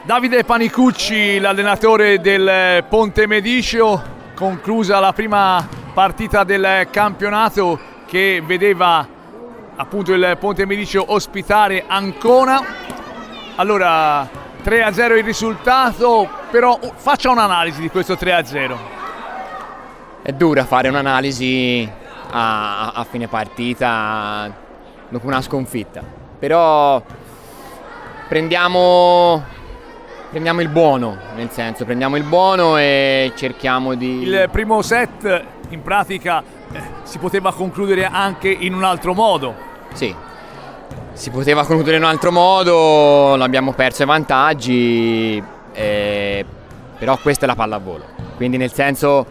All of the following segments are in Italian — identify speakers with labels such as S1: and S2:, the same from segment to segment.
S1: Davide Panicucci, l'allenatore del Ponte Mediceo, conclusa la prima partita del campionato che vedeva appunto il Ponte Mediceo ospitare Ancona. Allora 3-0 il risultato, però faccia un'analisi di questo 3-0.
S2: È dura fare un'analisi a fine partita dopo una sconfitta, però prendiamo il buono, nel senso prendiamo il buono e cerchiamo di...
S1: Il primo set in pratica si poteva concludere anche in un altro modo.
S2: Sì, si poteva concludere in un altro modo, l'abbiamo perso ai vantaggi, però questa è la pallavolo, quindi nel senso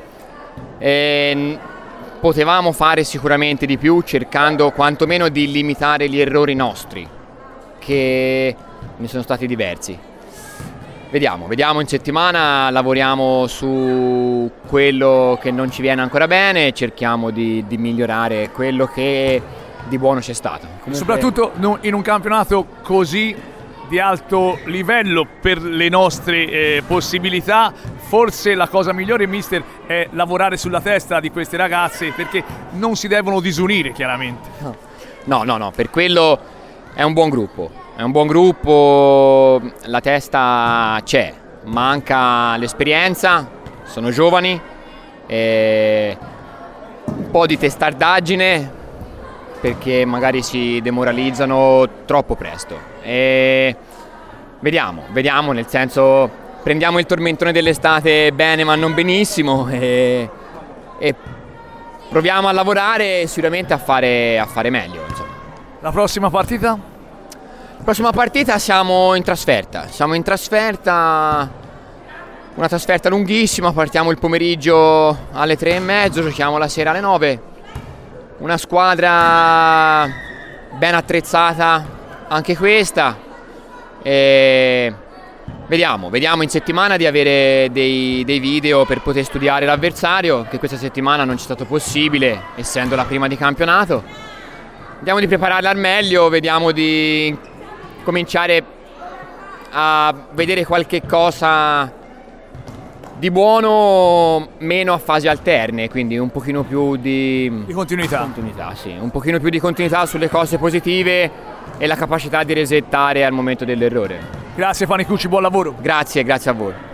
S2: potevamo fare sicuramente di più, cercando quantomeno di limitare gli errori nostri, che ne sono stati diversi. Vediamo in settimana, lavoriamo su quello che non ci viene ancora bene e cerchiamo di migliorare quello che di buono c'è stato. Comunque...
S1: Soprattutto in un campionato così di alto livello per le nostre possibilità, forse la cosa migliore, mister, è lavorare sulla testa di queste ragazze, perché non si devono disunire chiaramente.
S2: No, per quello è un buon gruppo. È un buon gruppo, la testa c'è, manca l'esperienza, sono giovani, un po' di testardaggine perché magari si demoralizzano troppo presto. E vediamo, nel senso prendiamo il tormentone dell'estate bene ma non benissimo e proviamo a lavorare e sicuramente a fare meglio, insomma.
S1: La prossima partita?
S2: Prossima partita siamo in trasferta, una trasferta lunghissima, partiamo il pomeriggio alle 3:30, giochiamo la sera alle 9, una squadra ben attrezzata anche questa, e vediamo in settimana di avere dei video per poter studiare l'avversario, che questa settimana non ci è stato possibile essendo la prima di campionato. Vediamo di prepararla al meglio, vediamo di cominciare a vedere qualche cosa di buono meno a fasi alterne, quindi un pochino più di
S1: continuità,
S2: sì, un pochino più di continuità sulle cose positive e la capacità di resettare al momento dell'errore.
S1: Grazie Panicucci, buon lavoro.
S2: Grazie a voi.